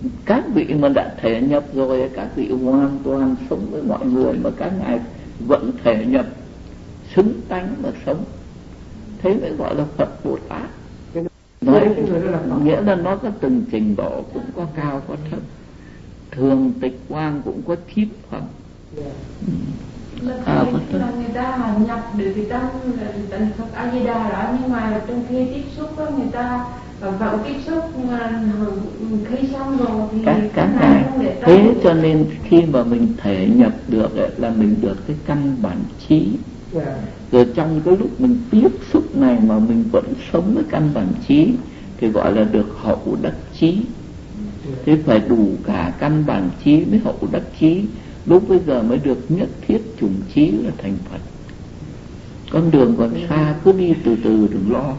các vị mà đã thể nhập rồi, các vị hoàn toàn sống với mọi người, mà các ngài vẫn thể nhập xứng tánh mà sống, thế mới gọi là Phật Bồ Tát. Nói nghĩa là nó có từng trình độ, cũng có cao có thấp. Thường Tịch Quang cũng có 9 phẩm. Là người ta mà nhập được thì tâm Phật A Di Đà đó, nhưng mà trong khi tiếp xúc với người ta vẫn tiếp xúc, nhưng mà khi xong rồi thì các ngài thế cho nên khi mà mình thể nhập được ấy, là mình được cái căn bản trí. Rồi trong cái lúc mình tiếp xúc này mà mình vẫn sống với căn bản trí thì gọi là được hậu đắc trí. Thế phải đủ cả căn bản trí với hậu đắc trí, lúc bây giờ mới được nhất thiết chủng trí là thành Phật. Con đường còn xa, cứ đi từ từ đừng lo.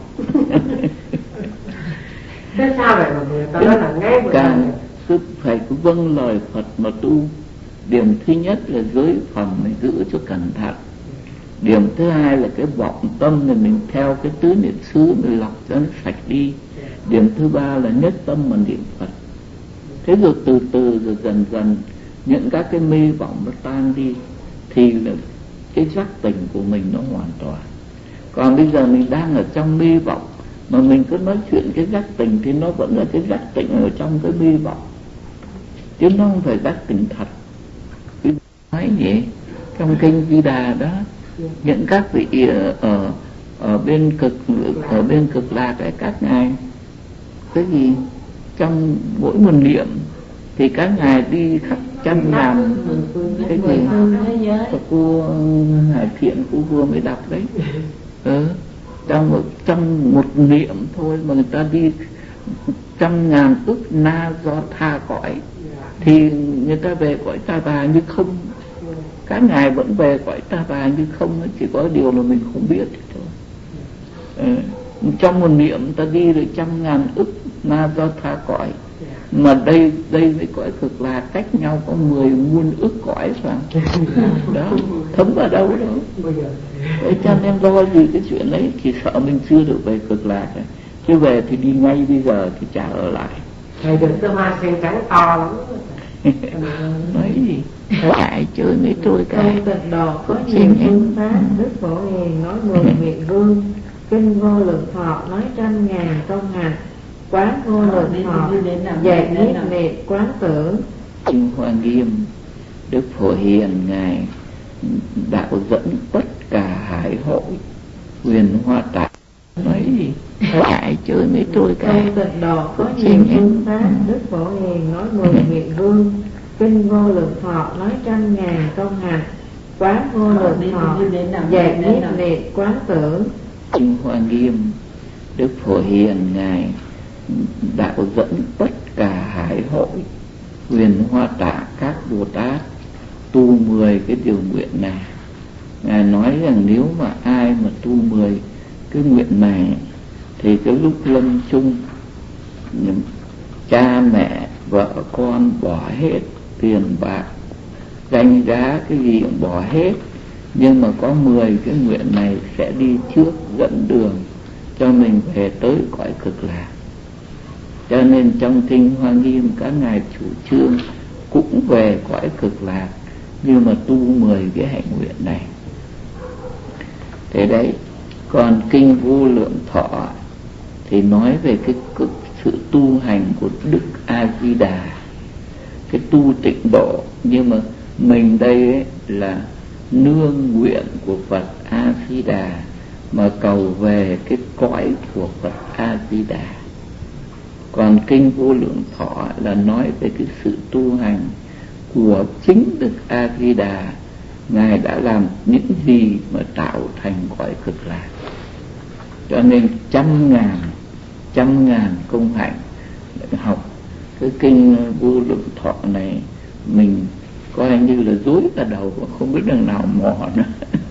Thế sao vậy mà người ta nói là ngay càng cứ phải cứ vâng lời Phật mà tu. Điểm thứ nhất là giới phẩm mình giữ cho cẩn thận. Điểm thứ hai là cái vọng tâm này mình theo cái tứ niệm xứ mình lọc cho nó sạch đi. Điểm thứ ba là nhất tâm mà niệm Phật. Thế rồi từ từ rồi dần dần những các cái mê vọng nó tan đi thì là cái giác tỉnh của mình nó hoàn toàn. Còn bây giờ mình đang ở trong mê vọng mà mình cứ nói chuyện cái giác tỉnh thì nó vẫn là cái giác tỉnh ở trong cái mê vọng, chứ nó không phải giác tỉnh thật. Nói vậy trong kinh Di Đà đó, những các vị ở bên cực lạc ấy, các ngài cái gì trong mỗi một niệm thì các ngài đi khắp trăm ngàn cái gì cô Hải Thiện cô vừa mới đọc đấy. Trong một niệm thôi mà người ta đi trăm ngàn ức na do tha cõi, thì người ta về cõi Ta Bà như không. Các ngài vẫn về cõi Ta Bà như không, chỉ có điều là mình không biết thôi. Trong một niệm ta đi được trăm ngàn ức na do tha cõi, mà đây với cõi Cực Lạc cách nhau có 10 muôn ức cõi sao? Đó, thấm vào đâu đâu. Thế cho nên lo gì cái chuyện đấy, chỉ sợ mình chưa được về Cực Lạc ấy. Chứ về thì đi ngay bây giờ thì chả ở lại. Thầy đừng có hoa sen trắng to lắm. Nói gì? Lại chơi mấy trôi cả. Trong tịnh độ có nhiều phương pháp, Đức Phổ Hiền nói 10 nguyện vương, kinh Vô Lượng Thọ nói trăm ngàn công hạnh, quán Vô Lượng Thọ dạy nhất niệm quán tưởng. Kinh Hoa Nghiêm, Đức Phổ Hiền ngài đạo dẫn tất cả hải hội huyền hoa tạng. Nói gì? Lại chơi mấy trôi cả. Trong tịnh độ có nhiều phương pháp, Đức Phổ Hiền nói 10 nguyện vương, kinh Vô Lượng Thọ nói trăm ngàn công hạnh, quán Vô Lượng Thọ dạy nhất niệm quán tưởng. Kinh Hoa Nghiêm, Đức Phổ Hiền ngài đạo dẫn tất cả hải hội huyền hoa tạng các Bồ Tát tu 10 cái điều nguyện này. Ngài nói rằng nếu mà ai mà tu 10 cái nguyện này thì cái lúc lâm chung cha mẹ vợ con bỏ hết tiền bạc danh giá cái gì cũng bỏ hết, nhưng mà có 10 cái nguyện này sẽ đi trước dẫn đường cho mình về tới cõi Cực Lạc. Cho nên trong kinh Hoa Nghiêm các ngài chủ trương cũng về cõi Cực Lạc, nhưng mà tu 10 cái hạnh nguyện này. Thế đấy. Còn kinh Vô Lượng Thọ thì nói về cái sự tu hành của Đức A Di Đà, cái tu tịnh độ. Nhưng mà mình đây ấy là nương nguyện của Phật A Di Đà mà cầu về cái cõi của Phật A Di Đà. Còn kinh Vô Lượng Thọ là nói về cái sự tu hành của chính Đức A Di Đà, ngài đã làm những gì mà tạo thành cõi Cực Lạc. Cho nên trăm ngàn công hạnh. Học cái kinh Vô Lượng Thọ này mình coi như là rối cả đầu, không biết đằng nào mò nữa.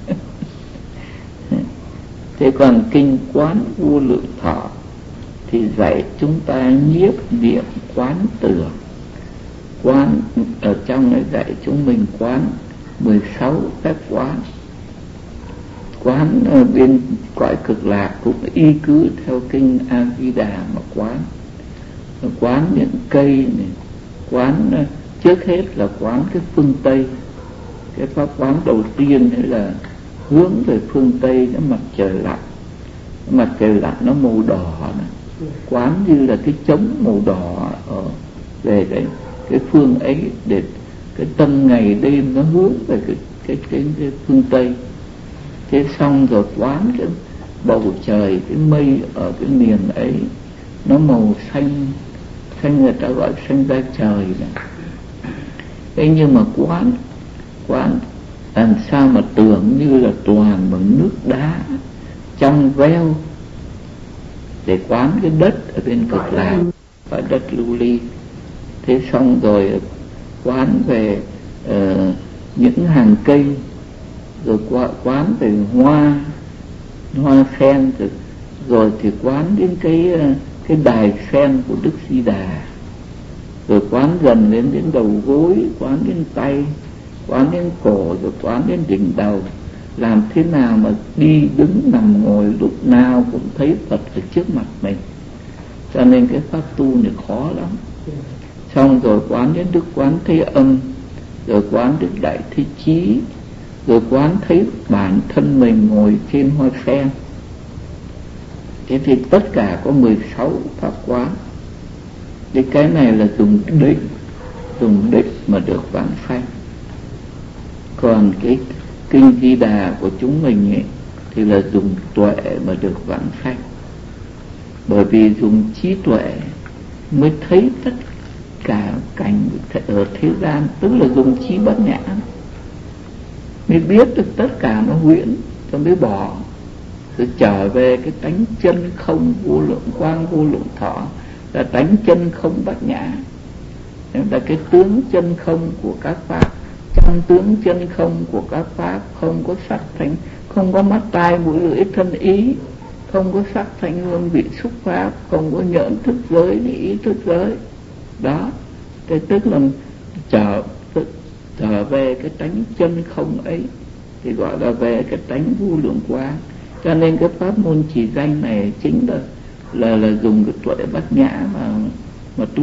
Thế còn kinh Quán Vô Lượng Thọ thì dạy chúng ta nhiếp niệm quán tưởng. Quán ở trong ấy dạy chúng mình quán 16 các quán. Quán ở bên cõi Cực Lạc cũng y cứ theo kinh A Di Đà mà quán những cây này, Quán trước hết là quán cái phương Tây. Cái pháp quán đầu tiên ấy là hướng về phương Tây, cái mặt trời lặn. Cái mặt trời lặn nó màu đỏ này. Quán như là cái trống màu đỏ ở về cái phương ấy, để cái tâm ngày đêm nó hướng về cái phương Tây. Thế xong rồi quán cái bầu trời, cái mây ở cái miền ấy nó màu xanh, người ta gọi xanh da trời này. Thế nhưng mà quán làm sao mà tưởng như là toàn bằng nước đá trong veo, để quán cái đất ở bên Cực Lạc và đất lưu ly. Thế xong rồi quán về những hàng cây, rồi quán về hoa sen, rồi thì quán đến cái đài sen của Đức Di Đà, rồi quán dần đến đầu gối, quán đến tay, quán đến cổ, rồi quán đến đỉnh đầu. Làm thế nào mà đi đứng nằm ngồi lúc nào cũng thấy Phật ở trước mặt mình. Cho nên cái pháp tu này khó lắm. Xong rồi quán đến Đức Quán Thế Âm, rồi quán đến Đại Thế Chí, rồi quán thấy bản thân mình ngồi trên hoa sen. Thế thì tất cả có 16 pháp quán. Cái này là dùng định mà được vãng sanh. Còn cái kinh Di Đà của chúng mình ấy, thì là dùng tuệ mà được vãng sanh. Bởi vì dùng trí tuệ mới thấy tất cả cảnh ở thế gian, tức là dùng trí bát nhã mới biết được tất cả nó huyễn, cho mới bỏ, rồi trở về cái tánh chân không vô lượng quang vô lượng thọ, là tánh chân không bát nhã, là cái tướng chân không của các pháp. Trong tướng chân không của các pháp không có sắc thanh, không có mắt tai mũi lưỡi thân ý, không có sắc thanh hương vị xúc pháp, không có nhẫn thức giới ni ý thức giới. Đó, cái tức là trở về cái tánh chân không ấy, thì gọi là về cái tánh vô lượng quang. Cho nên cái pháp môn chỉ danh này chính là dùng cái tuệ bát nhã mà tu.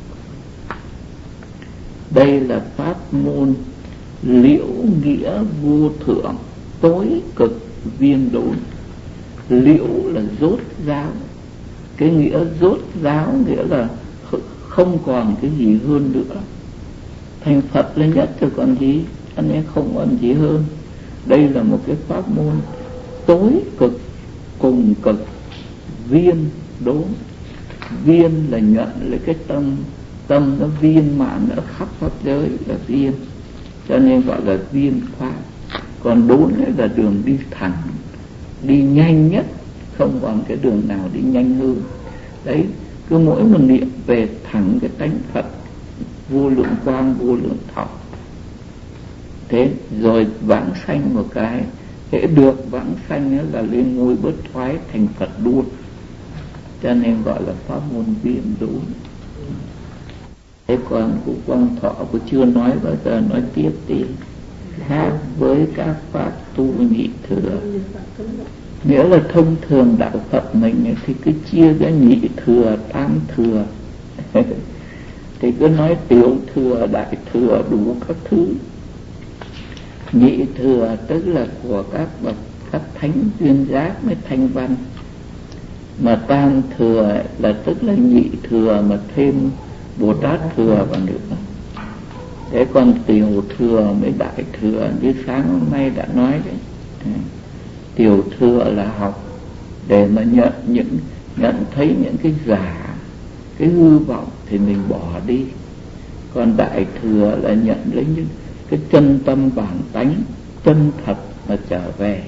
Đây là pháp môn liễu nghĩa vô thượng, tối cực viên đốn. Liễu là rốt ráo, cái nghĩa rốt ráo nghĩa là không còn cái gì hơn nữa. Thành Phật là nhất rồi còn gì, anh em không còn gì hơn. Đây là một cái pháp môn tối cực, cùng cực, viên đốn. Viên là nhận lấy cái tâm nó viên mãn ở khắp pháp giới là viên, cho nên gọi là viên pháp. Còn đốn là đường đi thẳng, đi nhanh nhất, không còn cái đường nào đi nhanh hơn. Đấy, cứ mỗi một niệm về thẳng cái tánh Phật vô lượng quang vô lượng thọ. Thế rồi vãng sanh một cái, hễ được vãng sanh là lên ngôi bớt thoái thành Phật luôn. Cho nên gọi là pháp môn viên đốn. Thế còn của Quang Thọ cũng chưa nói, bao giờ nói tiếp đi. Khác với các pháp tu nhị thừa, nghĩa là thông thường đạo Phật mình thì cứ chia ra nhị thừa, tam thừa thì cứ nói tiểu thừa, đại thừa, đủ các thứ. Nhị thừa tức là của các bậc các thánh duyên giác mới thanh văn, mà tam thừa là tức là nhị thừa mà thêm Bồ Tát thừa vào nữa. Thế còn tiểu thừa mới đại thừa, như sáng hôm nay đã nói đấy. Tiểu thừa là học để mà nhận thấy những cái giả, cái hư vọng thì mình bỏ đi. Còn đại thừa là nhận lấy những cái chân tâm bản tánh chân thật mà trở về.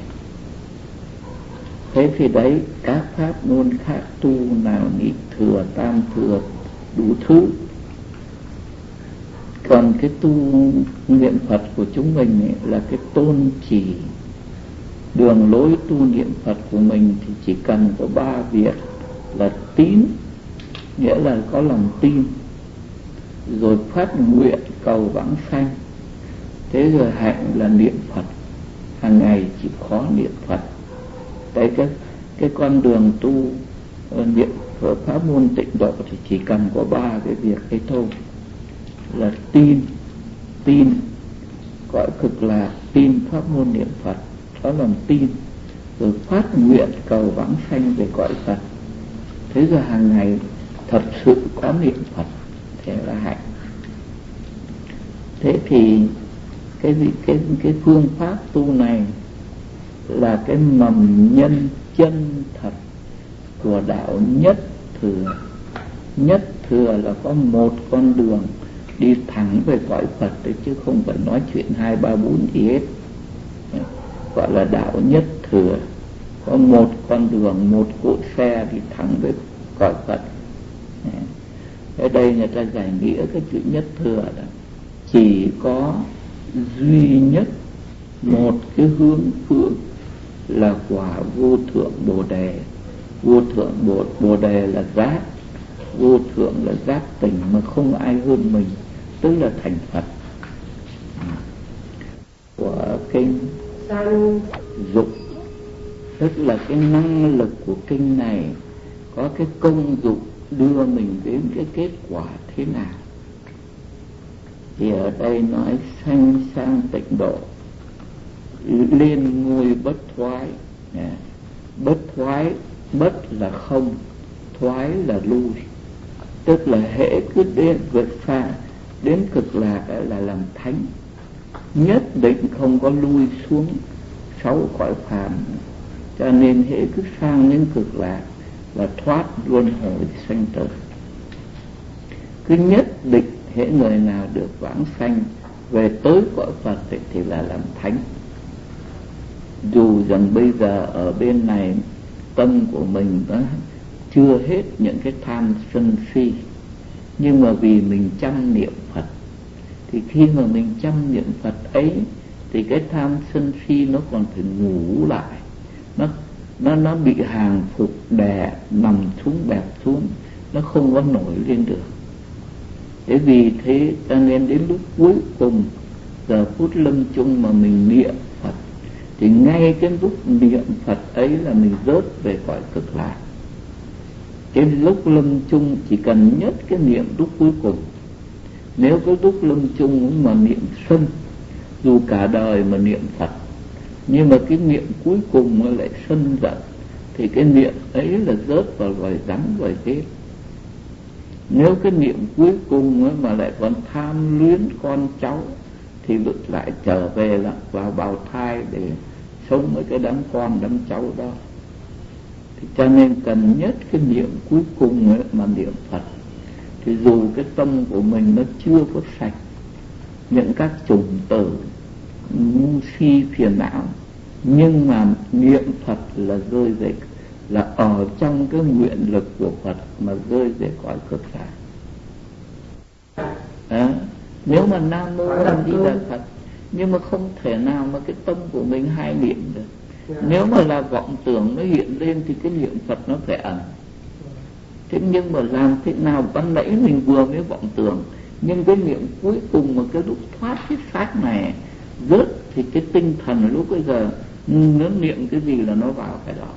Thế thì đấy, các pháp môn khác tu nào nhị thừa, tam thừa, đủ thứ. Còn cái tu niệm Phật của chúng mình ấy, là cái tôn chỉ đường lối tu niệm Phật của mình thì chỉ cần có 3 việc là tín, nghĩa là có lòng tin, rồi phát nguyện cầu vãng sanh, thế rồi hạnh là niệm Phật, hàng ngày chỉ khó niệm Phật. Đấy, cái con đường tu niệm pháp môn tịnh độ thì chỉ cần có 3 cái việc ấy thôi. là tin gọi cực lạc, tin pháp môn niệm Phật, đó là tin, rồi phát nguyện cầu vãng sanh về cõi Phật. Thế rồi hàng ngày thật sự có niệm Phật, thế là hạnh. Thế thì cái phương pháp tu này là cái mầm nhân chân thật của đạo nhất thừa. Nhất thừa là có một con đường đi thẳng về cõi Phật đấy, chứ không phải nói chuyện 2, 3, 4 gì hết. Gọi là đạo nhất thừa, có một con đường, một cỗ xe đi thẳng về cõi Phật. Ở đây người ta giải nghĩa cái chữ nhất thừa là chỉ có duy nhất một cái hướng phương là quả vô thượng Bồ Đề. Vô thượng Bồ Đề là giác, vô thượng là giác tỉnh mà không ai hơn mình, tức là thành Phật. Của kinh dục, tức là cái năng lực của kinh này có cái công dụng đưa mình đến cái kết quả thế nào. Thì ở đây nói sanh sang tịnh độ, lên ngôi bất thoái. Bất thoái, bất là không, thoái là lui, tức là hễ cứ đến vượt xa đến cực lạc là làm thánh, nhất định không có lui xuống 6 cõi phàm. Cho nên hễ cứ sang đến cực lạc là thoát luân hồi sanh tử. Cứ nhất định hễ người nào được vãng sanh về tới cõi Phật thì là làm thánh. Dù rằng bây giờ ở bên này tâm của mình đã chưa hết những cái tham sân si, nhưng mà vì mình chăm niệm Phật, thì khi mà mình chăm niệm Phật ấy thì cái tham sân si nó còn phải ngủ lại, nó bị hàng phục đè nằm xuống, bẹp xuống, nó không có nổi lên được. Thế vì thế cho nên đến lúc cuối cùng, giờ phút lâm chung mà mình niệm Phật, thì ngay cái lúc niệm Phật ấy là mình rớt về cõi cực lạc. Cái lúc lâm chung chỉ cần nhất cái niệm lúc cuối cùng. Nếu cái lúc lâm chung mà niệm sân, dù cả đời mà niệm Phật, nhưng mà cái niệm cuối cùng nó lại sân giận, thì cái niệm ấy là rớt vào loài rắn, loài rết. Nếu cái niệm cuối cùng mà lại còn tham luyến con cháu, thì lại trở về là vào bào thai để sống với cái đám con đám cháu đó. Thì cho nên cần nhất cái niệm cuối cùng mà niệm Phật, thì dù cái tâm của mình nó chưa có sạch những các chủng tử ngu si phiền não, nhưng mà niệm Phật là rơi về, là ở trong cái nguyện lực của Phật mà rơi về cõi cực lạc. Nếu mà Nam Mô A Di Đà Phật, nhưng mà không thể nào mà cái tâm của mình hai niệm được. Nếu mà là vọng tưởng nó hiện lên thì cái niệm Phật nó phải ẩn. Thế nhưng mà làm thế nào, ban nãy mình vừa mới vọng tưởng, nhưng cái niệm cuối cùng mà cái lúc thoát cái xác này rớt, thì cái tinh thần lúc bây giờ nó niệm cái gì là nó vào cái đó.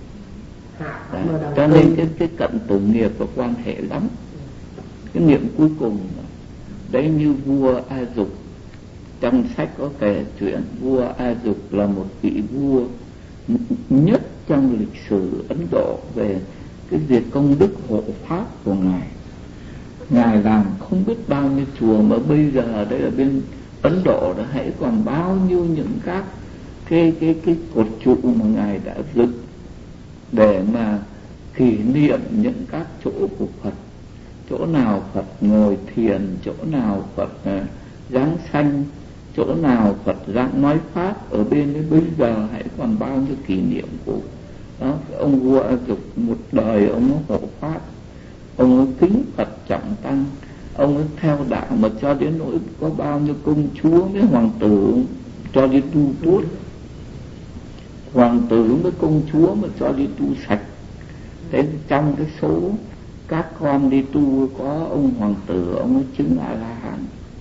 Cho nên cái cận tử nghiệp có quan hệ lắm. Cái niệm cuối cùng đấy, như vua A Dục, trong sách có kể chuyện vua A Dục là một vị vua nhất trong lịch sử Ấn Độ về cái việc công đức hộ pháp của ngài. Ngài làm không biết bao nhiêu chùa, mà bây giờ ở đây ở bên Ấn Độ đã hãy còn bao nhiêu những các cái cột trụ mà ngài đã dựng để mà kỷ niệm những các chỗ của Phật. Chỗ nào Phật ngồi thiền, chỗ nào Phật giáng sanh, chỗ nào Phật giảng nói pháp. Ở bên đấy bây giờ hãy còn bao nhiêu kỷ niệm của đó. Ông vua A Dục một đời ông ấy hộ pháp, ông ấy kính Phật trọng tăng, ông ấy theo đạo mà cho đến nỗi có bao nhiêu công chúa với hoàng tử cho đi tu tốt, hoàng tử với công chúa mà cho đi tu sạch. Thế trong cái số các con đi tu có ông hoàng tử, ông ấy chứng A La Hán.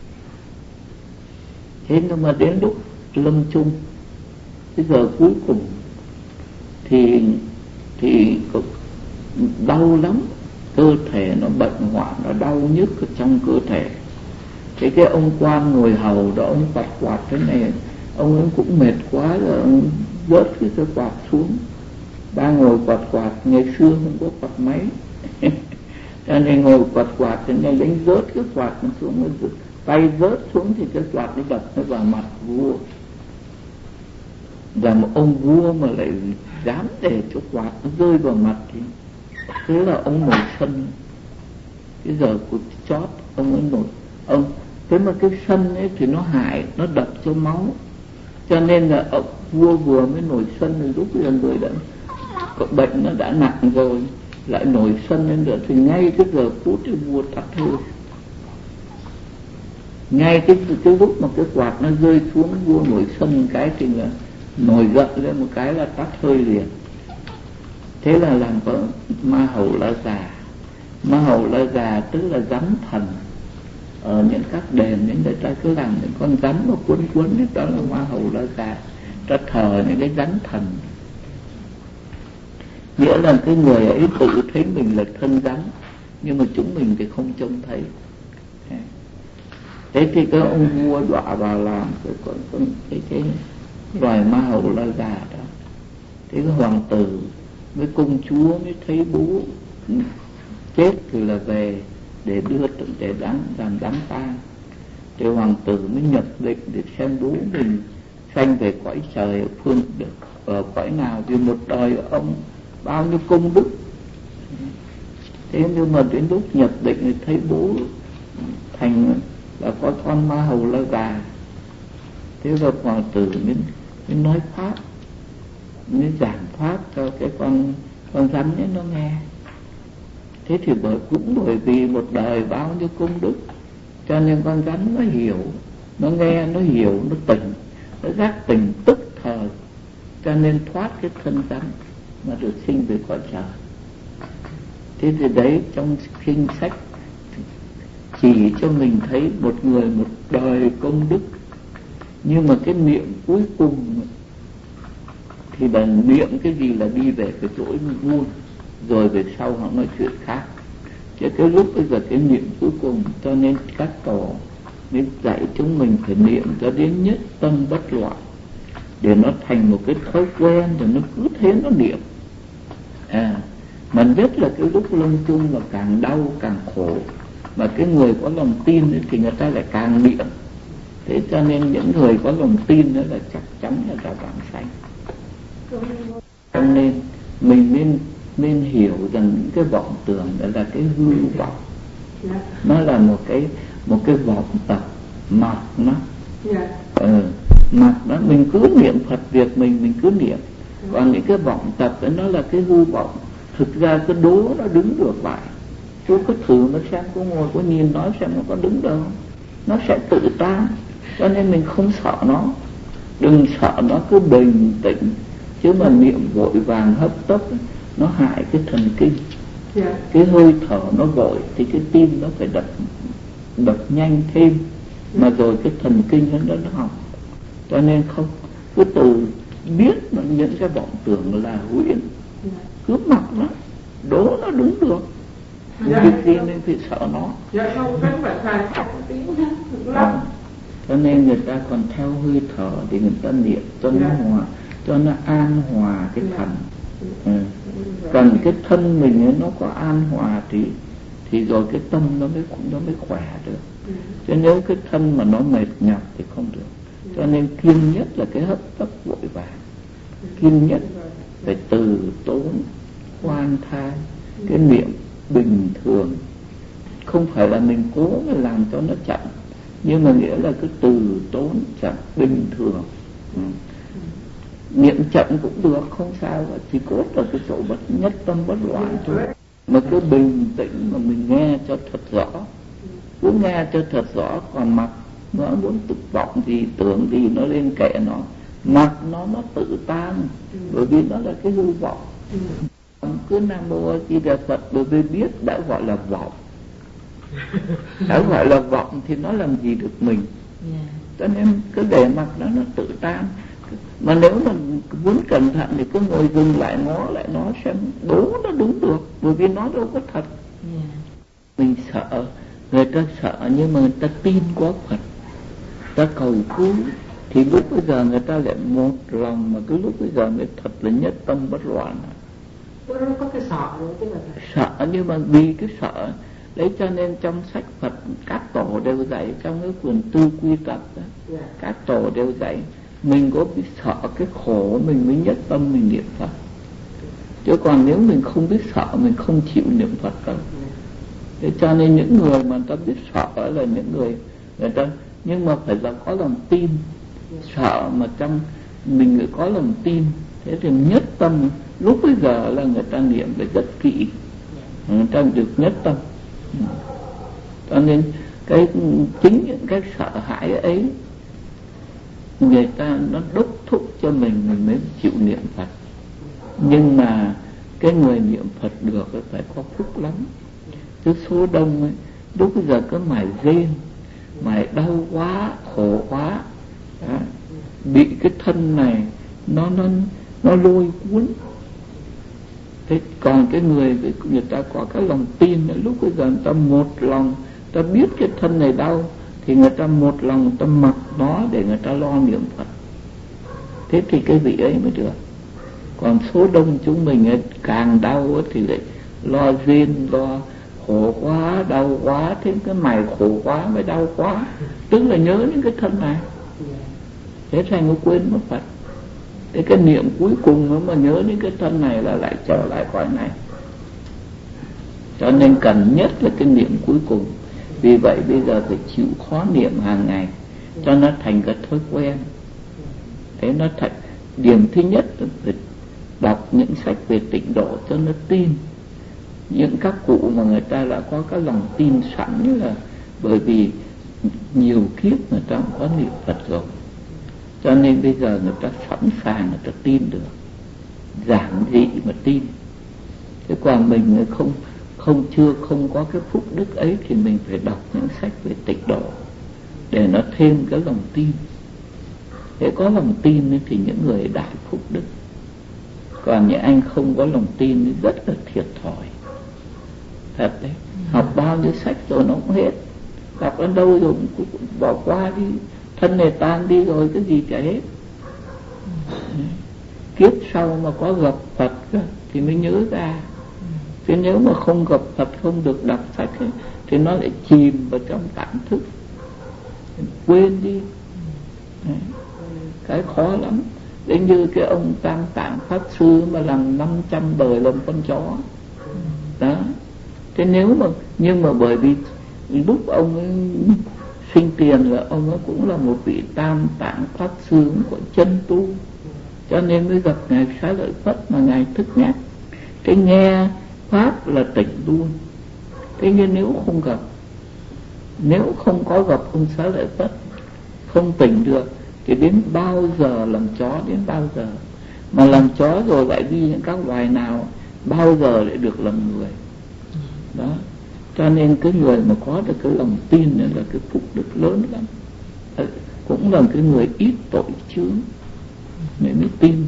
Thế nhưng mà đến lúc lâm chung, cái giờ cuối cùng thì đau lắm, cơ thể nó bệnh hoạn, nó đau nhức ở trong cơ thể. Thế cái ông quan ngồi hầu đó, ông quạt quạt thế này, ông ấy cũng mệt quá rồi, ông vớt cái quạt xuống. Ba ngồi quạt quạt, ngày xưa không có quạt máy cho nên ngồi quạt quạt thế này, đánh vớt cái quạt nó xuống, tay vớt xuống thì cái quạt nó đập nó vào mặt vua. Và một ông vua mà lại dám để cho quạt nó rơi vào mặt thì thế là ông nổi sân. Cái giờ của chót ông ấy nổi ông. Thế mà cái sân ấy thì nó hại, nó đập cho máu, cho nên là ông vua vừa mới nổi sân thì lúc bây giờ người đã bệnh nó đã nặng rồi, lại nổi sân lên nữa thì ngay cái giờ phút thì vua tắt hơi. Ngay cái lúc mà cái quạt nó rơi xuống, vua nổi sân một cái thì là nổi giận lên một cái là tắt hơi liền. Thế là làm có Ma Hầu La Già. Ma Hầu La Già tức là rắn thần. Ở những các đền những người ta cứ làm những con rắn nó cuốn cuốn, đó là Ma Hầu La Già. Ta thờ những cái rắn thần, nghĩa là cái người ấy tự thấy mình là thân rắn, nhưng mà chúng mình thì không trông thấy. Thế thì cái ông vua đọa vào làm cái loài Ma Hầu La Già đó. Thế cái hoàng tử với công chúa mới thấy bố chết thì là về để đưa để làm đám tang. Thì hoàng tử mới nhập định để xem bố mình sanh về cõi trời ở phương được ở cõi nào, vì một đời ông bao nhiêu công đức. Thế nhưng mà đến lúc nhập định thì thấy bố thành là có con Ma Hầu La Già. Thế rồi hoàng tử mới nói pháp, mới giảng pháp cho cái con rắn ấy nó nghe. Thế thì cũng bởi vì một đời bao nhiêu công đức, cho nên con rắn nó hiểu, nó nghe, nó hiểu, nó tỉnh, nó giác tỉnh tức thời, cho nên thoát cái thân rắn mà được sinh về cõi trời. Thế thì đấy, trong kinh sách chỉ cho mình thấy một người một đời công đức, nhưng mà cái niệm cuối cùng thì là niệm cái gì là đi về cái chỗ vua, rồi về sau họ nói chuyện khác. Chứ cái lúc bây giờ cái niệm cuối cùng, cho nên các tổ nên dạy chúng mình phải niệm cho đến nhất tâm bất loạn, để nó thành một cái thói quen, rồi nó cứ thế nó niệm. Mình biết là cái lúc lâm chung là càng đau càng khổ, mà cái người có lòng tin ấy, thì người ta lại càng niệm. Thế cho nên những người có lòng tin đó là chắc chắn là ra vãng sanh. Cho nên mình nên hiểu rằng những cái vọng tưởng đó là cái hư vọng. Nó là một cái vọng tập mặc nó. Mặc đó mình cứ niệm Phật, việc mình cứ niệm. Còn những cái vọng tập đó nó là cái hư vọng. Thực ra cái đố nó đứng được lại. Chú có thử nó xem, có ngồi có nhìn nó xem nó có đứng đâu, nó sẽ tự tan. Cho nên mình không sợ nó, đừng sợ nó, cứ bình tĩnh. Chứ mà niệm vội vàng hấp tấp nó hại cái thần kinh. Cái hơi thở nó vội thì cái tim nó phải đập nhanh thêm, mà rồi cái thần kinh nó hỏng. Cho nên không, cứ từ biết những cái vọng tưởng là huyễn, cứ mặc nó, đố nó đúng được. Việc gì nên phải sợ nó. Cho nên người ta còn theo hơi thở thì người ta niệm cho nó hòa, cho nó an hòa cái thần. Cần cái thân mình ấy, nó có an hòa thì rồi cái tâm nó mới khỏe được. Chứ nếu cái thân mà nó mệt nhọc thì không được. Cho nên kiên nhất là cái hấp tấp vội vàng, kiên nhất phải từ tốn khoan thai, cái niệm bình thường. Không phải là mình cố mà làm cho nó chậm, nhưng mà nghĩa là cái từ tốn chậm bình thường. Niệm chậm cũng được, không sao cả, chỉ cốt là cái chỗ nhất tâm bất loạn thôi. Mà cứ bình tĩnh mà mình nghe cho thật rõ, cứ nghe cho thật rõ. Còn mặc nó muốn tự vọng gì, tưởng gì nó lên kệ nó, mặc nó tự tan, bởi vì nó là cái hư vọng. Cứ Nam Mô A Di Đà Phật, bởi vì biết đã gọi là vọng. Đã gọi là vọng thì nó làm gì được mình. Cho nên cứ để mặc nó tự tan. Mà nếu mà muốn cẩn thận thì cứ ngồi dừng lại ngó lại nó xem đố nó đúng được, bởi vì nó đâu có thật. Mình sợ Người ta sợ nhưng mà người ta tin có Phật, ta cầu cứu thì lúc bây giờ người ta lại một lòng, mà cái lúc bây giờ mới thật là nhất tâm bất loạn. Nó có cái sợ nữa chứ mà sợ, nhưng mà vì cái sợ đấy cho nên trong sách Phật các tổ đều dạy, trong cái quyển Tư Quy Tập đó, các tổ đều dạy mình có biết sợ cái khổ mình mới nhất tâm mình niệm Phật. Chứ còn nếu mình không biết sợ mình không chịu niệm Phật đâu. Thế cho nên những người mà ta biết sợ là những người ta, nhưng mà phải là có lòng tin. Sợ mà trong mình người có lòng tin, thế thì nhất tâm. Lúc bây giờ là người ta niệm phải rất kỹ, người ta được nhất tâm. Cho nên chính những cái sợ hãi ấy người ta nó đốc thúc cho mình mới chịu niệm Phật. Nhưng mà cái người niệm Phật được phải có phúc lắm. Chứ số đông ấy, lúc bây giờ cứ mải rên, mải đau quá, khổ quá đó, bị cái thân này nó lôi cuốn. Thế còn cái người ta có cái lòng tin, lúc bây giờ người ta một lòng, ta biết cái thân này đau thì người ta một lòng người ta mặc nó để người ta lo niệm Phật. Thế thì cái vị ấy mới được. Còn số đông chúng mình ấy, càng đau thì lại lo rên, lo khổ quá, đau quá, thế cái mày khổ quá mới đau quá, tức là nhớ những cái thân này. Thế thành nó quên mất Phật. Thế cái niệm cuối cùng mà nhớ những cái thân này là lại trở lại cõi này. Cho nên cần nhất là cái niệm cuối cùng. Vì vậy bây giờ phải chịu khó niệm hàng ngày cho nó thành cái thói quen. Thế nó thành điểm thứ nhất là phải đọc những sách về tịnh độ cho nó tin. Những các cụ mà người ta đã có cái lòng tin sẵn là bởi vì nhiều kiếp người ta cũng có niệm Phật rồi, cho nên bây giờ người ta sẵn sàng, người ta tin được, giản dị mà tin. Thế còn mình không có cái phúc đức ấy thì mình phải đọc những sách về tịnh độ để nó thêm cái lòng tin. Thế có lòng tin thì những người đại phúc đức. Còn những anh không có lòng tin thì rất là thiệt thòi. Thật đấy, học bao nhiêu sách rồi nó cũng hết, đọc đến đâu rồi cũng bỏ qua đi, thân này tan đi rồi cái gì chả hết. Kiếp sau mà có gặp Phật thì mới nhớ ra. Chứ nếu mà không gặp Phật, không được đọc sách ấy, thì nó lại chìm vào trong tạm thức, quên đi. Cái khó lắm. Đến như cái ông Tam Tạng Pháp Sư mà làm 500 đời làm con chó đó. Thế nếu mà, nhưng mà bởi vì lúc ông ấy sinh tiền là ông ấy cũng là một vị Tam Tạng Pháp Sư của chân tu, cho nên mới gặp Ngài Xá Lợi Phất mà Ngài thức nhắc. Cái nghe Pháp là tỉnh luôn. Thế nhưng nếu không có gặp ông Xá Lợi Phất, không tỉnh được thì đến bao giờ làm chó, đến bao giờ. Mà làm chó rồi lại đi những các loài nào, bao giờ lại được làm người. Đó. Cho nên cái người mà có được cái lòng tin này là cái phúc đức lớn lắm. Cũng là cái người ít tội chướng mới tin.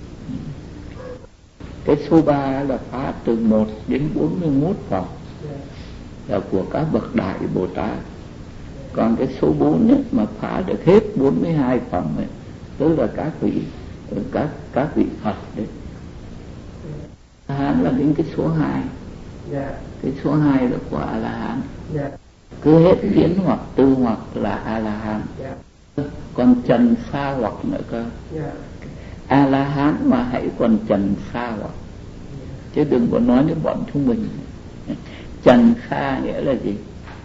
Cái số 3 là phá từ 1 đến 41 phẩm là của các bậc đại Bồ Tát. Còn cái số 4 ấy, mà phá được hết 42 phẩm ấy, tức là các vị Phật đấy. A-la-hán là đến cái số 2. Cái số 2 là của A-la-hán. Cứ hết kiến hoặc tư hoặc là A-la-hán. Còn trần sa hoặc nữa cơ. A-la-hán mà hãy còn trần sa hoặc. Chứ đừng có nói với bọn chúng mình. Trần sa nghĩa là gì?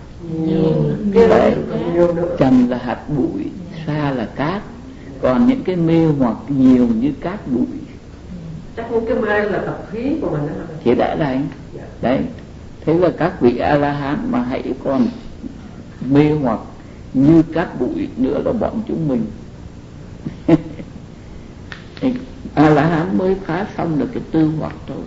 Trần là hạt bụi, sa là cát. Còn những cái mê hoặc nhiều như cát bụi. Chắc những cái mê là tập khí của mình đó. Thì đã đây. Đấy. Thế là các vị A-la-hán mà hãy còn mê hoặc như cát bụi nữa là bọn chúng mình. A-la-hán mới phá xong được cái tư hoặc thôi.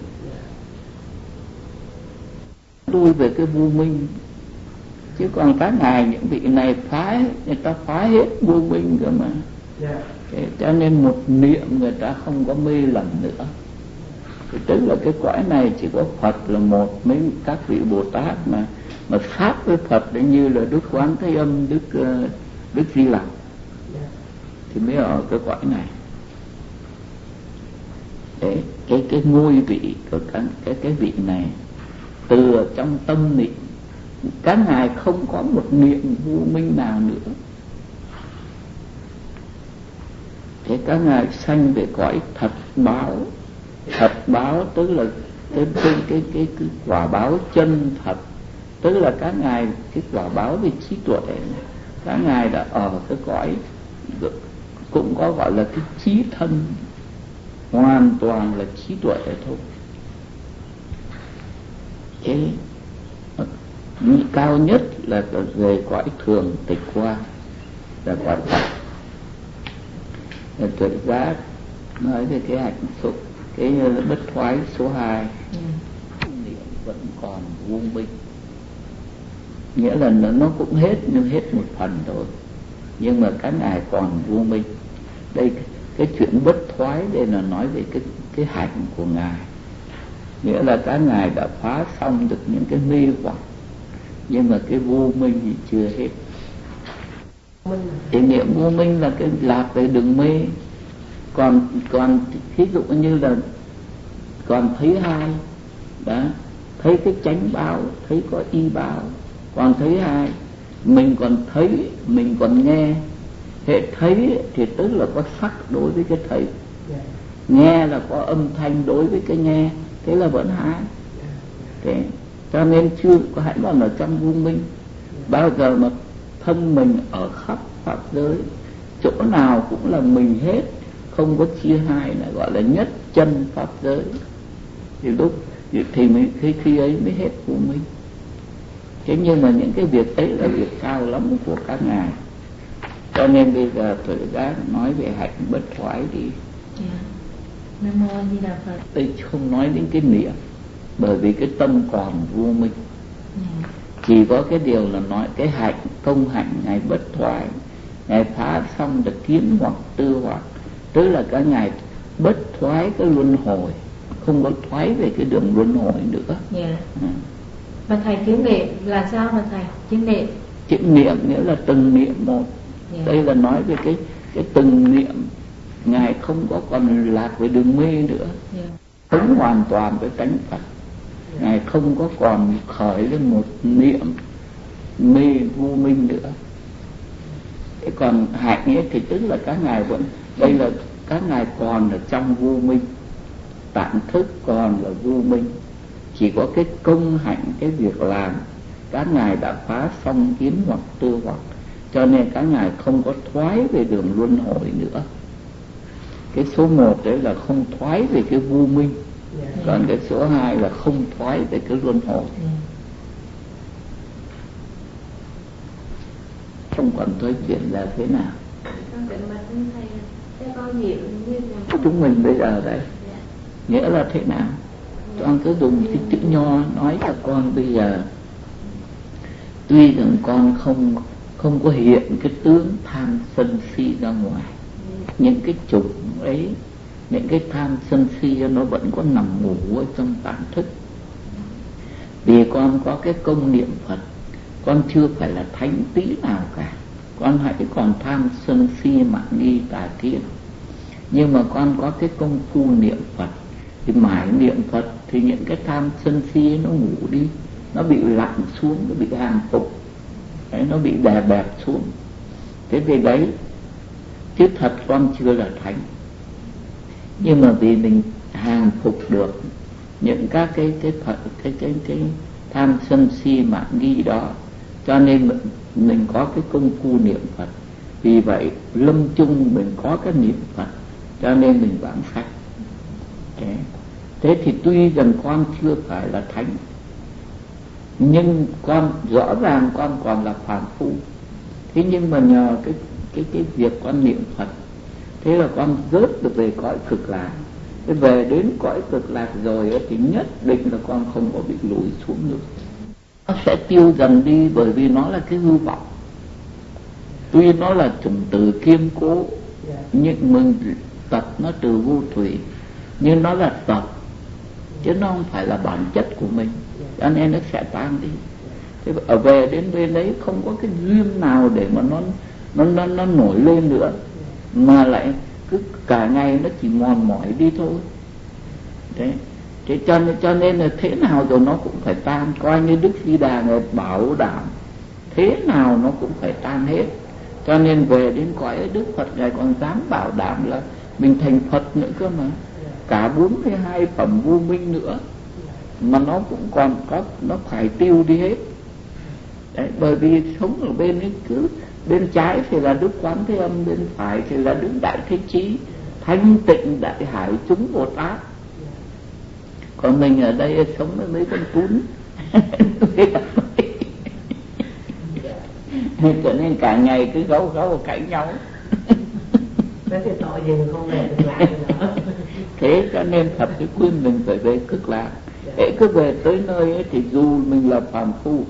Lui về cái vô minh. Chứ còn các ngài những vị này người ta phá hết vô minh cơ mà. Cho nên một niệm người ta không có mê lầm nữa. Tức là cái cõi này chỉ có Phật là một, mấy các vị Bồ Tát mà pháp với Phật đấy, như là Đức Quán Thế Âm, Đức Di Lặc thì mới ở cái cõi này. Đấy, cái ngôi vị của cái vị này từ ở trong tâm niệm, các ngài không có một niệm vô minh nào nữa. Thế các ngài sanh về cõi thật báo. Thật báo tức là cái quả báo chân thật, tức là các ngài cái quả báo về trí tuệ này, các ngài đã ở cái cõi cũng có gọi là cái trí thân, hoàn toàn là trí tuệ thôi. Thế cao nhất là về cõi thường tịch qua, là cõi Phật. Tuệ giác nói về cái hạnh phúc, cái bất thoái số 2, niệm vẫn còn vô minh, nghĩa là nó cũng hết, nhưng hết một phần thôi, nhưng mà các ngài còn vô minh. Đây cái chuyện bất thoái đây là nói về cái hạnh của ngài, nghĩa là các ngài đã phá xong được những cái mê hoặc, nhưng mà cái vô minh thì chưa hết. Cái niệm vô minh là cái lạc về đường mê. Còn ví dụ như là còn thấy hai đó, thấy cái chánh báo, thấy có y báo, còn thấy hai, mình còn thấy, mình còn nghe. Hệ thấy thì tức là có sắc đối với cái thấy, nghe là có âm thanh đối với cái nghe, thế là vẫn hai. Thế cho nên chưa có hãy còn ở trong vô minh. Bao giờ mà thân mình ở khắp pháp giới, chỗ nào cũng là mình hết, không có chia hai, là gọi là nhất chân pháp giới, thì lúc thì mới khi ấy mới hết vô minh. Thế nhưng mà những cái việc ấy là việc cao lắm của các ngài. Cho nên bây giờ Tuệ Giác nói về hạnh bất thoái đi. Nam mô A Di Đà Phật. Đây không nói đến cái niệm, bởi vì cái tâm còn vô minh. Chỉ có cái điều là nói cái hạnh, công hạnh ngài bất thoái, ngài phá xong được kiến hoặc tư hoặc, tức là các ngài bất thoái cái luân hồi, không có thoái về cái đường luân hồi nữa. Và thầy chứng niệm là sao mà thầy? Chứng niệm nghĩa là từng niệm một. Đây là nói về cái từng niệm, ngài không có còn lạc về đường mê nữa, sống hoàn toàn với tánh Phật. Ngài không có còn khởi lên một niệm mê vô minh nữa. Thế còn hạnh ấy thì tức là các ngài vẫn, đây là các ngài còn ở trong vô minh, tạm thức còn là vô minh, chỉ có cái công hạnh, cái việc làm các ngài đã phá xong kiến hoặc tư hoặc, cho nên các ngài không có thoái về đường luân hồi nữa. Cái số 1 đấy là không thoái về cái vô minh, còn cái số 2 là không thoái về cái luân hồi. Không còn nói chuyện là thế nào. Chúng mình bây giờ đây nghĩa là thế nào? Con cứ dùng cái chữ nho nói cho con bây giờ, tuy rằng con không có hiện cái tướng tham sân si ra ngoài, những cái chủng ấy, những cái tham sân si nó vẫn có nằm ngủ ở trong tạm thức. Vì con có cái công niệm Phật, con chưa phải là thánh tí nào cả, con hãy còn tham sân si mạn nghi tà kiến. Nhưng mà con có cái công phu niệm Phật, thì mãi niệm Phật thì những cái tham sân si nó ngủ đi, nó bị lặng xuống, nó bị hàng phục, đấy, nó bị đè bẹp xuống. Thế vì đấy, chứ thật con chưa là thánh, nhưng mà vì mình hàng phục được những các cái tham sân si mạn nghi đó, cho nên mình có cái công phu niệm Phật. Vì vậy lâm chung mình có cái niệm Phật, cho nên mình vãng sanh. Thế thì tuy rằng con chưa phải là thánh, nhưng con rõ ràng con còn là phàm phu. Thế nhưng mà nhờ cái việc con niệm Phật, thế là con rớt được về cõi cực lạc. Thế về đến cõi cực lạc rồi thì nhất định là con không có bị lùi xuống nữa. Nó sẽ tiêu dần đi, bởi vì nó là cái hư vọng. Tuy nó là chủng từ kiên cố, nhưng mình tập nó từ vô thủy, nhưng nó là tập, chứ nó không phải là bản chất của mình, cho nên nó sẽ tan đi. Thế ở về đến bên đấy không có cái duyên nào để mà nó nổi lên nữa, mà lại cứ cả ngày nó chỉ mòn mỏi đi thôi. Đấy, thế cho nên là thế nào rồi nó cũng phải tan, coi như Đức Di Đà Ngài bảo đảm thế nào nó cũng phải tan hết. Cho nên về đến cõi Đức Phật Ngài còn dám bảo đảm là mình thành Phật nữa cơ mà, cả 42 phẩm vô minh nữa mà nó cũng còn có, nó phải tiêu đi hết. Đấy, bởi vì sống ở bên ấy, cứ bên trái thì là Đức Quán Thế Âm, bên phải thì là Đức Đại Thế Chí, Thanh Tịnh Đại Hải chúng Bồ Tát. Còn mình ở đây sống với mấy con cún cho nên cả ngày cứ gấu cãi nhau. Thế thì tội gì mình không về Cực Lạc nữa. Thế cho nên Phật cứ khuyên mình phải về Cực Lạc. Hễ cứ về tới nơi ấy thì dù mình là phàm phu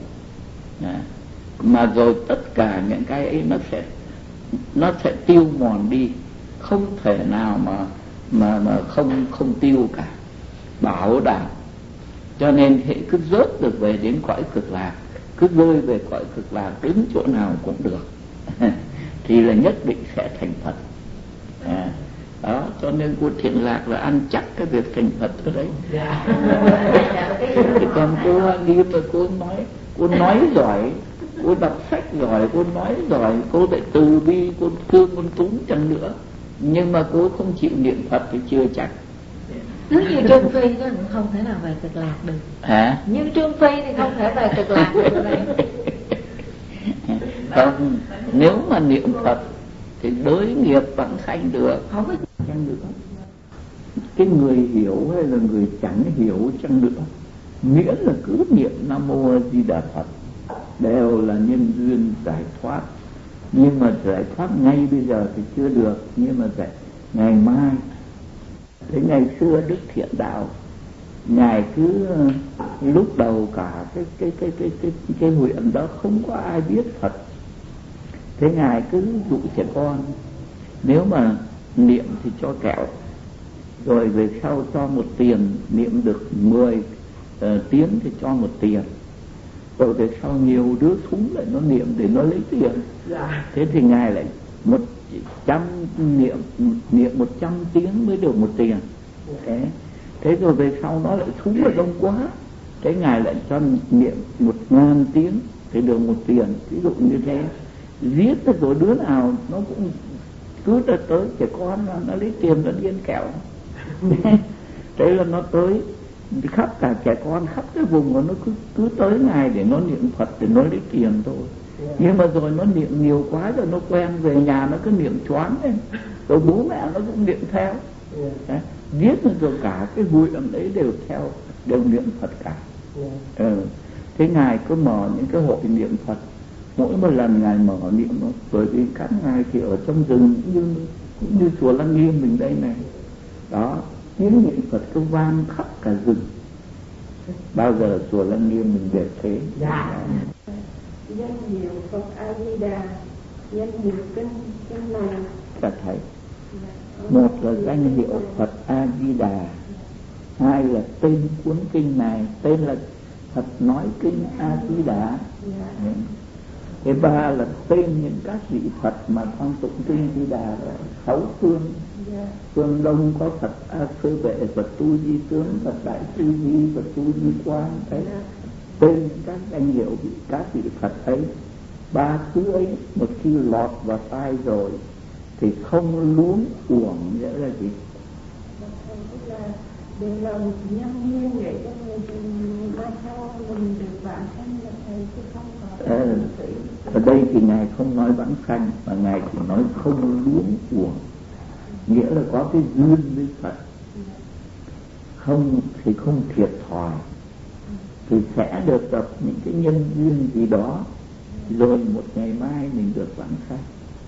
mà rồi tất cả những cái ấy nó sẽ tiêu mòn đi, không thể nào mà không tiêu cả, bảo đảm. Cho nên hễ cứ rớt được về đến cõi Cực Lạc, cứ rơi về cõi Cực Lạc đứng chỗ nào cũng được thì là nhất định sẽ thành Phật. Đó, cho nên cô Thiện Lạc là ăn chắc cái việc thành Phật ở đấy. Thì còn cô Nghiêm mà cô nói giỏi, cô đọc sách giỏi, cô nói giỏi, cô lại từ bi, cô thương con Tún chẳng nữa, nhưng mà cô không chịu niệm Phật thì chưa chắc. Nếu như Trương Phi thì không thể nào về Cực Lạc được. Hả? Nhưng Trương Phi thì không thể về Cực Lạc được đấy. Không, nếu mà niệm Phật thì đới nghiệp vẫn sanh được, không có chăng nữa. Cái người hiểu hay là người chẳng hiểu chăng nữa, miễn là cứ niệm Nam Mô A Di Đà Phật đều là nhân duyên giải thoát. Nhưng mà giải thoát ngay bây giờ thì chưa được, nhưng mà ngày mai. Thế ngày xưa Đức Thiện Đạo Ngài cứ lúc đầu cả cái huyện đó không có ai biết Phật. Thế Ngài cứ dụ trẻ con, nếu mà niệm thì cho kẹo, rồi về sau cho 1 tiền, niệm được 10 tiếng thì cho 1 tiền, rồi về sau nhiều đứa súng lại nó niệm để nó lấy tiền. Thế thì Ngài lại 100 niệm 100 tiếng mới được 1 tiền. Thế rồi về sau nó lại súng là đông quá, thế Ngài lại cho niệm 1000 tiếng thì được 1 tiền. Ví dụ như thế, giết rồi đứa nào nó cũng cứ tới trẻ con nó lấy tiền nó đi ăn kẹo. Thế là nó tới khắp cả trẻ con khắp cái vùng của nó cứ tới Ngài để nó niệm Phật để nó lấy tiền thôi. Nhưng mà rồi nó niệm nhiều quá rồi nó quen, về nhà nó cứ niệm choáng lên, rồi bố mẹ nó cũng niệm theo. Giết rồi cả cái huyện đấy đều niệm Phật cả. Thế Ngài cứ mở những cái hội niệm Phật, mỗi một lần Ngài mở niệm, bởi vì các ngài thì ở trong rừng cũng như chùa Lăng Nghiêm mình đây này, đó, tiếng niệm Phật cứ vang khắp cả rừng. Bao giờ chùa Lăng Nghiêm mình để thế. Danh hiệu Phật A Di Đà, danh hiệu kinh này. Cả thầy, một là danh hiệu Phật A Di Đà, hai là tên cuốn kinh này, tên là Phật nói kinh A Di Đà. Thứ ba là tên những các vị Phật mà trong tụng kinh Di Đà là 6 phương. Phương Đông có Phật A Sơ Vệ, Phật Tu Di Tướng, Phật Đại Tu Di, Phật Tu Di Quang. Đấy, tên các danh hiệu các vị Phật ấy. 3 thứ ấy một khi lọt vào tai rồi thì không luống uổng. Nghĩa là gì? Để lòng nhân duyên để cho mình mai sau mình được vãng sanh là thầy, chứ không có. Ở đây thì Ngài không nói vãng sanh, mà Ngài chỉ nói không luống uổng. Nghĩa là có cái duyên với Phật, không thì không thiệt thòi, thì sẽ được gặp những cái nhân duyên gì đó, rồi một ngày mai mình được vãng sanh.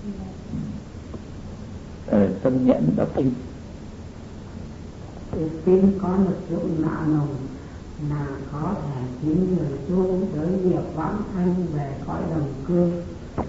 Tâm nhẫn đọc kinh. Tin có lực dụng nạ nồng là có thể khiến người tu tới nghiệp vãng sanh về cõi đồng cương.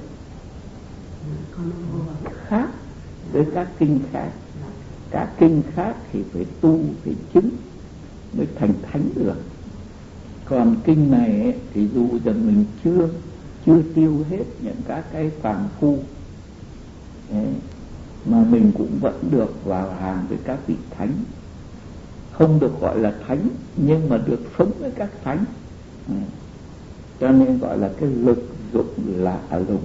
Khác với các kinh khác. Các kinh khác thì phải tu, phải chứng, mới thành thánh được. Còn kinh này ấy, thì dù rằng mình chưa tiêu hết những các cái phàm phu đấy, mà mình cũng vẫn được vào hàng với các vị thánh. Không được gọi là thánh nhưng mà được sống với các thánh, cho nên gọi là cái lực dụng lạ lùng,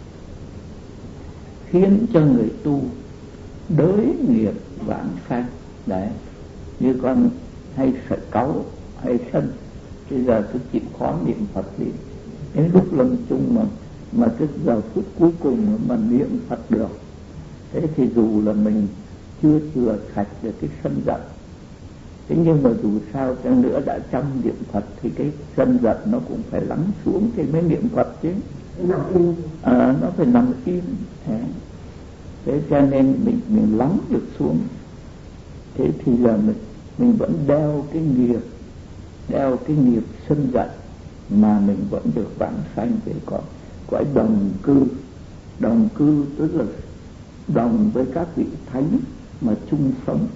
khiến cho người tu đới nghiệp vãng sanh. Đấy, như con hay sợ cáu hay sân, bây giờ tôi chịu khó niệm Phật đi, đến lúc lâm chung mà cái giờ phút cuối cùng mà niệm Phật được, thế thì dù là mình chưa chừa sạch được cái sân giận, thế nhưng mà dù sao chăng nữa đã trong niệm Phật thì cái sân giận nó cũng phải lắng xuống thì mới niệm Phật chứ. Nó phải nằm im. Thế cho nên mình lắng được xuống, thế thì là mình vẫn đeo cái nghiệp sân giận, mà mình vẫn được vãng sanh về cõi đồng cư, tức là đồng với các vị thánh mà chung sống.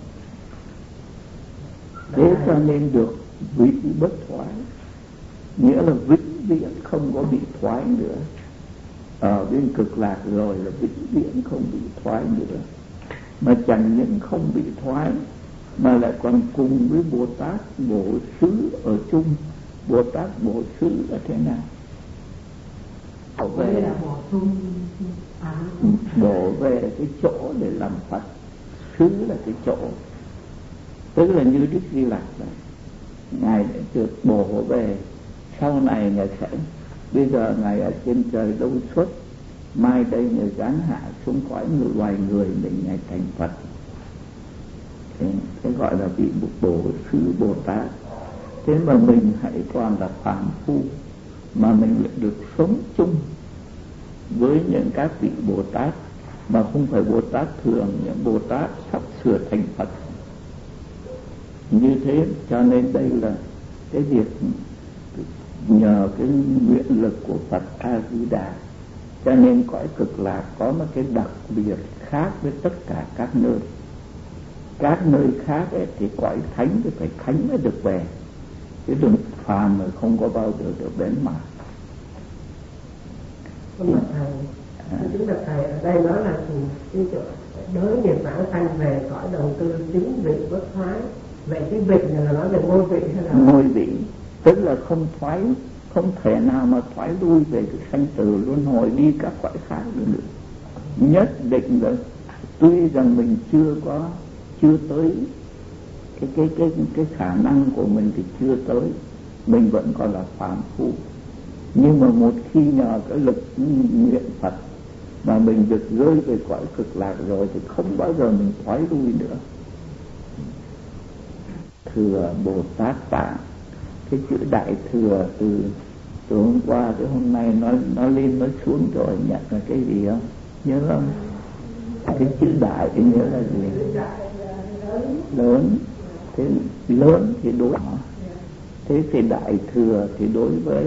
Thế cho nên được vị bất thoái, nghĩa là vĩnh viễn không có bị thoái nữa. Ở bên cực lạc rồi là vĩnh viễn không bị thoái nữa, mà chẳng những không bị thoái mà lại còn cùng với Bồ Tát Bổ Xứ ở chung. Bồ Tát Bổ Xứ là thế nào? Đổ về cái chỗ để làm Phật. Xứ là cái chỗ, tức là như Đức Di Lặc này, Ngài đã được bổ về. Sau này Ngài sẽ, bây giờ Ngài ở trên trời đâu xuất, mai đây Ngài giáng hạ xuống cõi loài người mình, Ngài thành Phật. Thế gọi là vị Bổ Xứ Bồ Tát. Thế mà mình hãy còn là phàm phu, mà mình lại được sống chung với những các vị Bồ Tát, mà không phải Bồ Tát thường, những Bồ Tát sắp sửa thành Phật. Như thế cho nên đây là cái việc nhờ cái nguyện lực của Phật A Di Đà, cho nên cõi cực lạc có một cái đặc biệt khác với tất cả các nơi. Các nơi khác ấy, thì cõi thánh thì phải thánh mới được về, chứ đừng phàm mà không có bao giờ được đến mà. Nhưng mà thầy, chúng ta thầy ở đây nói là cái chỗ đối nghiệp vãng sanh về cõi đồng cư chính vị bất thoái. Vậy cái vị này là nói về ngôi vị hay là? Ngôi vị, tức là không thoái, không thể nào mà thoái lui về cái sanh tử luân hồi đi các cõi khác được. Nhất định là tuy rằng mình chưa tới cái khả năng của mình thì chưa tới, mình vẫn còn là phàm phu, nhưng mà một khi nhờ cái lực nguyện Phật mà mình được rơi về cõi cực lạc rồi thì không bao giờ mình thoái lui nữa. Thừa Bồ Tát Tạng, cái chữ đại thừa từ hôm qua tới hôm nay nó lên nó xuống rồi, nhận là cái gì không? Nhớ không? Cái chữ đại thì nhớ là gì? Lớn. Thế lớn thì đối nhỏ, thế thì đại thừa thì đối với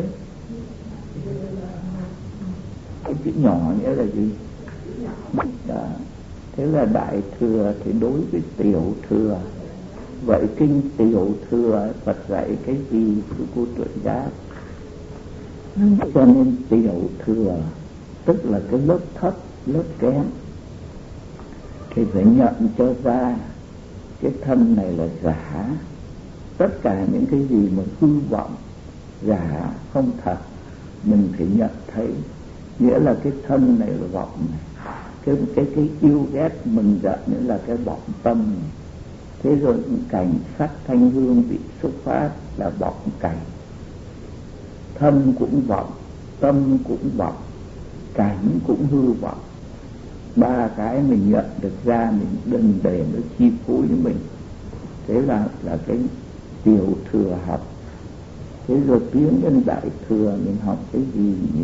cái chữ nhỏ nghĩa là gì? Đó. Thế là đại thừa thì đối với tiểu thừa. Vậy kinh tiểu thừa Phật dạy cái gì thưa cô Tuệ Giác? Cho nên tiểu thừa tức là cái lớp thấp, lớp kém, thì phải nhận cho ra cái thân này là giả. Tất cả những cái gì mà hư vọng, giả, không thật, mình phải nhận thấy. Nghĩa là cái thân này là vọng này, cái yêu ghét mình giận nữa là cái vọng tâm này. Thế rồi cảnh sắc thanh hương vị xuất phát là vọng cảnh. Thân cũng vọng, tâm cũng vọng, cảnh cũng hư vọng. Ba cái mình nhận được ra, mình đừng để nó chi phối mình. Thế là cái tiểu thừa học. Thế rồi tiến đến đại thừa mình học cái gì nhỉ?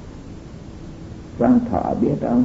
Quang Thọ biết không?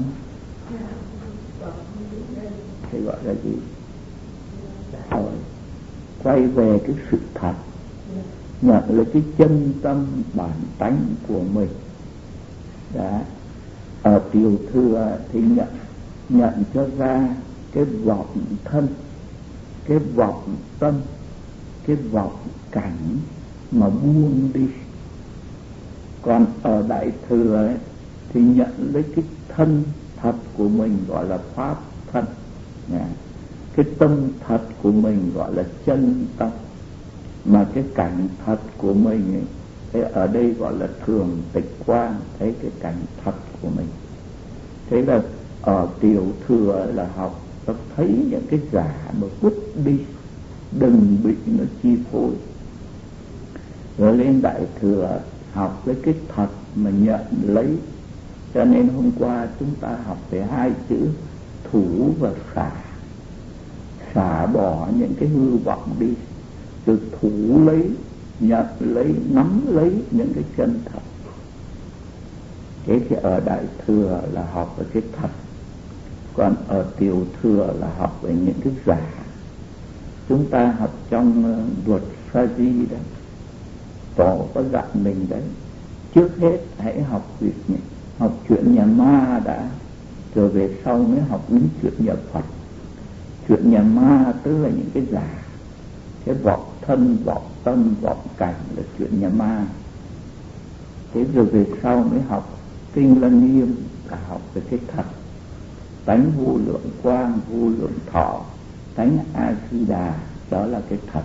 Thế gọi là gì? Rồi quay về cái sự thật, nhận lấy cái chân tâm bản tánh của mình. Đó. Ở tiểu thừa thì nhận cho ra cái vọng thân, cái vọng tâm, cái vọng cảnh mà buông đi. Còn ở Đại Thừa ấy, thì nhận lấy cái thân thật của mình gọi là pháp thân, cái tâm thật của mình gọi là chân tâm, mà cái cảnh thật của mình ấy, thế ở đây gọi là thường tịch quang, thấy cái cảnh thật của mình. Thế là ở Tiểu Thừa là học nó thấy những cái giả mà vứt đi, đừng bị nó chi phối. Rồi lên Đại Thừa học lấy cái thật mà nhận lấy. Cho nên hôm qua chúng ta học về hai chữ thủ và xả. Xả bỏ những cái hư vọng đi, rồi thủ lấy, nhận lấy, nắm lấy những cái chân thật. Thế thì ở Đại Thừa là học về cái thật, còn ở Tiểu Thừa là học về những cái giả. Chúng ta học trong luật Sa Di đấy, Tổ có dặn mình đấy, trước hết hãy học chuyện nhà ma đã, rồi về sau mới học những chuyện nhà Phật. Chuyện nhà ma tức là những cái giả, cái vọng thân, vọng tâm, vọng cảnh là chuyện nhà ma. Thế rồi về sau mới học Kinh Lăng Nghiêm là học về cái thật, tánh vô lượng quang, vô lượng thọ, tánh A Di Đà, đó là cái thật.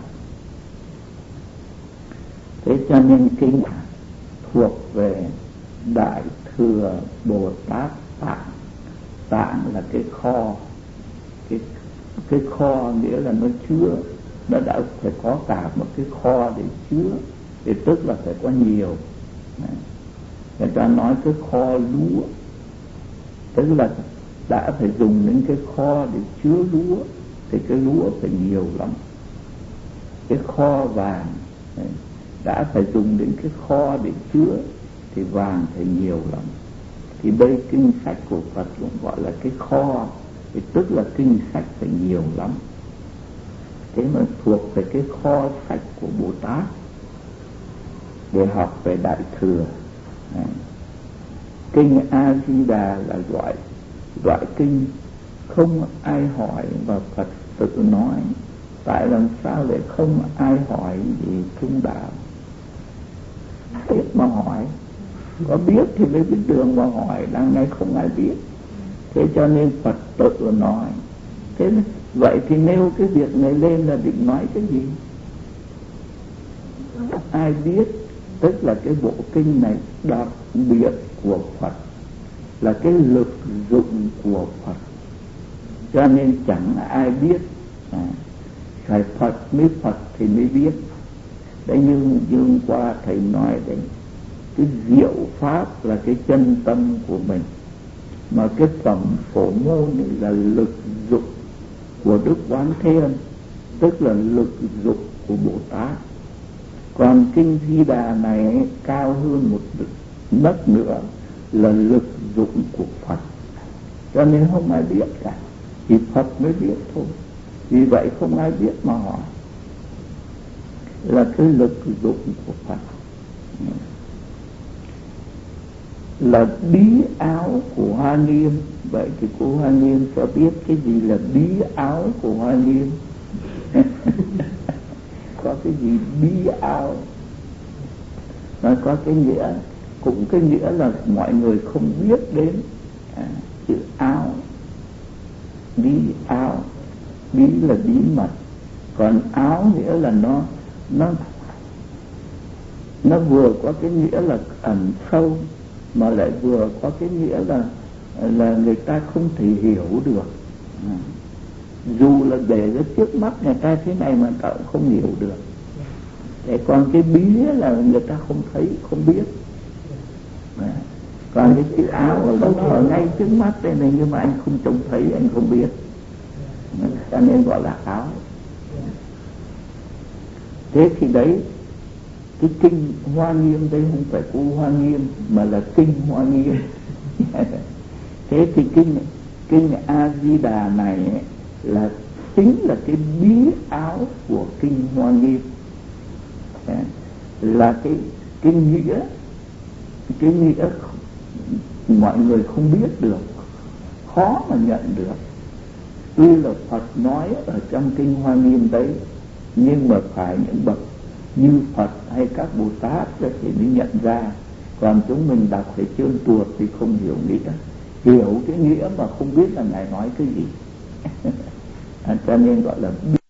Thế cho nên kinh thuộc về Đại Thừa Bồ Tát Tạng. Tạng là cái kho, cái kho nghĩa là nó chứa, nó đã phải có cả một cái kho để chứa, thì tức là phải có nhiều. Người ta nói cái kho lúa, tức là đã phải dùng đến cái kho để chứa lúa, thì cái lúa phải nhiều lắm. Cái kho vàng đã phải dùng đến cái kho để chứa, thì vàng phải nhiều lắm. Thì đây kinh sách của Phật cũng gọi là cái kho, thì tức là kinh sách phải nhiều lắm. Thế mà thuộc về cái kho sách của Bồ Tát để học về Đại Thừa. Kinh A Di Đà là loại kinh không ai hỏi mà Phật tự nói. Tại làm sao lại không ai hỏi gì trung đạo? Biết mà hỏi, có biết thì mới biết đường mà hỏi, đang nay không ai biết. Thế cho nên Phật tự nói. Thế vậy thì nêu cái việc này lên là định nói cái gì? Ai biết, tức là cái bộ kinh này đặc biệt của Phật, là cái lực dụng của Phật, cho nên chẳng ai biết. Phải Phật mới Phật thì mới biết. Đấy, như hôm qua thầy nói đấy, cái diệu pháp là cái chân tâm của mình, mà cái phẩm phổ môn là lực dụng của Đức Quán Thế Âm, tức là lực dụng của Bồ Tát. Còn kinh Di Đà này cao hơn một nấc nữa, là lực dụng của Phật, cho nên không ai biết cả, chỉ Phật mới biết thôi. Vì vậy không ai biết mà hỏi, là cái lực dụng của Phật, là bí áo của Hoa Nghiêm. Vậy thì cô Hoa Nghiêm sẽ biết cái gì là bí áo của Hoa Nghiêm? Có cái gì bí áo? Nó có cái nghĩa, cũng cái nghĩa là mọi người không biết đến chữ áo. Bí áo, bí là bí mật, còn áo nghĩa là nó vừa có cái nghĩa là ẩn sâu, mà lại vừa có cái nghĩa là người ta không thể hiểu được. Dù là để ra trước mắt người ta thế này mà ta cũng không hiểu được. Thế còn cái bí là người ta không thấy, không biết. Còn cái chữ áo nó ở ngay trước mắt đây này, nhưng mà anh không trông thấy, anh không biết, cho nên gọi là áo. Thế thì đấy, cái kinh Hoa Nghiêm đây không phải của Hoa Nghiêm, mà là kinh Hoa Nghiêm. Thế thì kinh A Di Đà này là chính là cái bí áo của kinh Hoa Nghiêm, là cái nghĩa mọi người không biết được, khó mà nhận được. Tuy là Phật nói ở trong kinh Hoa Nghiêm đấy, nhưng mà phải những bậc như Phật hay các Bồ Tát thì mới nhận ra. Còn chúng mình đọc phải trơn tuột thì không hiểu nghĩa, hiểu cái nghĩa mà không biết là Ngài nói cái gì. Cho nên gọi là